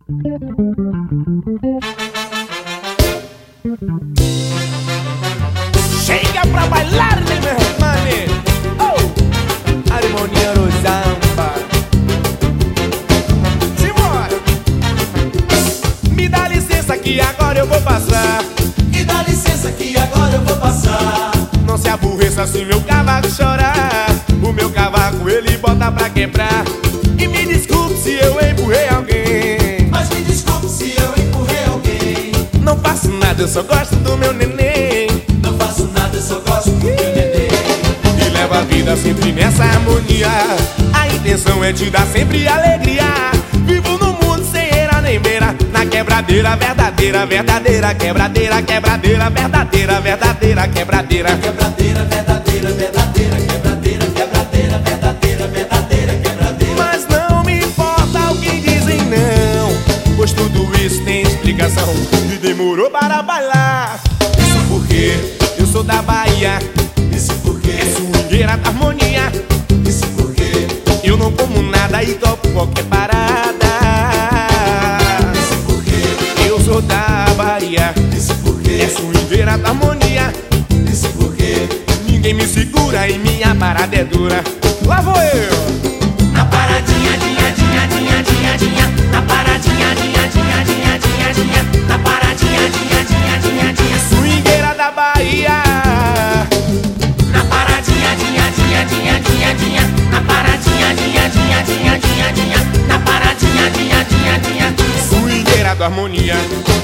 Chega pra bailar, né, meu hermano? Oh, harmonia no samba. Simbora! Me dá licença que agora eu vou passar. Me dá licença que agora eu vou passar. Não se aborreça se meu cavaco chorar. O meu cavaco ele bota pra quebrar. E me desculpe se eu empurrei alguém. Mas me desculpe se eu empurrei alguém. Não faço nada, eu só gosto do meu neném. Não faço nada, eu só gosto do meu neném. E leva a vida sempre nessa harmonia. A intenção é te dar sempre alegria. Vivo no mundo sem era nem beira. Na quebradeira verdadeira, verdadeira quebradeira, quebradeira verdadeira, verdadeira quebradeira. Quebradeira verdadeira, verdadeira quebradeira, quebradeira verdadeira, verdadeira quebradeira. Mas não me importa o que dizem não, pois tudo isso tem explicação. E demorou para bailar. Isso porque Eu sou da Bahia, isso porque swingueira da harmonia. isso porque Eu não como nada e topo qualquer parada. isso porque Eu sou da Bahia, isso porque swingueira da harmonia. isso porque Ninguém me segura e minha parada é dura. Lá vou eu! na paradinha, dinha, dinha, dinha, dinha, dinha. Na paradinha, dinha, dinha, dinha, dinha, dinha. Na paradinha, dinha, dinha, dinha, dinha. Swingueira da Bahia. Na paradinha, dinha, dinha, dinha, dinha, dinha. Na paradinha, dinha, dinha, dinha, dinha, dinha. Na paradinha, dinha, dinha, dinha, dinha. Swingueira da harmonia.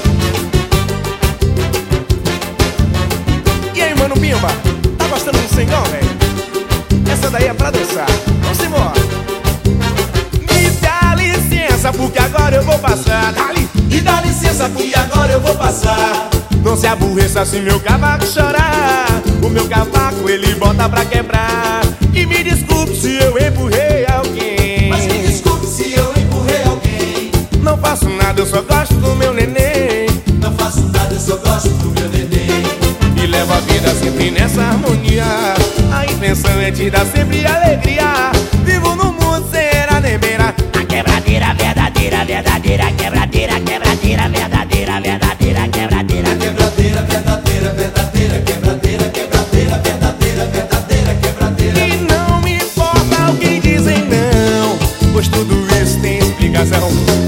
E aí, mano Pimba? Tá gostando do sengão, velho? Essa daí é pra dançar. Vamos embora. Me dá licença porque agora eu vou passar. Dali. E dá licença que agora eu vou passar. Não se aborreça se meu cavaco chorar. O meu cavaco ele bota pra quebrar. E me desculpe se eu empurrei alguém. Mas me desculpe se eu empurrei alguém. Não faço nada, eu só gosto do meu neném. Não faço nada, eu só gosto do meu neném. E levo a vida sempre nessa harmonia. A intenção é te dar sempre alegria. Vivo no mundo sem era nem beira. A quebradeira verdadeira, verdadeira quebradeira, quebradeira verdadeira, verdadeira quebradeira. Quebradeira verdadeira, verdadeira quebradeira, quebradeira verdadeira, verdadeira quebradeira. E não me importa o que dizem não, pois tudo isso tem explicação.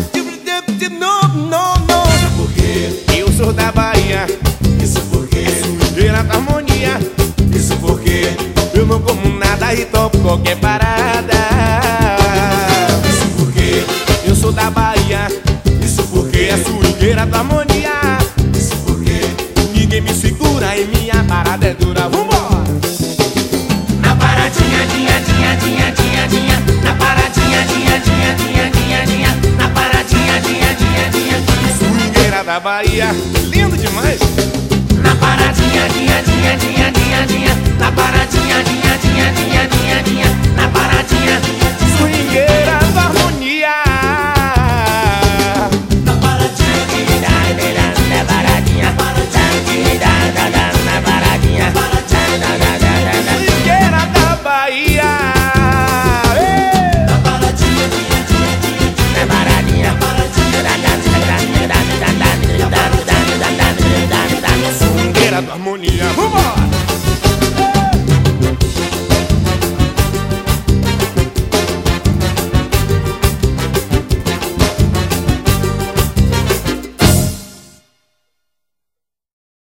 Não, Porque eu sou da Bahia, isso porque swingueira da harmonia. isso porque Eu não como nada e topo qualquer parada. isso porque Eu sou da Bahia, isso porque é swingueira da harmonia. isso porque Ninguém me segura e minha parada é dura. Vambora! na paradinha, dinha, dinha, dinha, dinha, dinha. Na paradinha, dinha, dinha, dinha, dinha, dinha. Na paradinha, dinha, dinha, dinha, dinha. Swingueira da Bahia, lindo demais! Na paradinha, dinha, dinha, dinha, dinha, dinha. Na paradinha, dinha, dinha, dinha, dinha, dinha. Na paradinha, Swingueira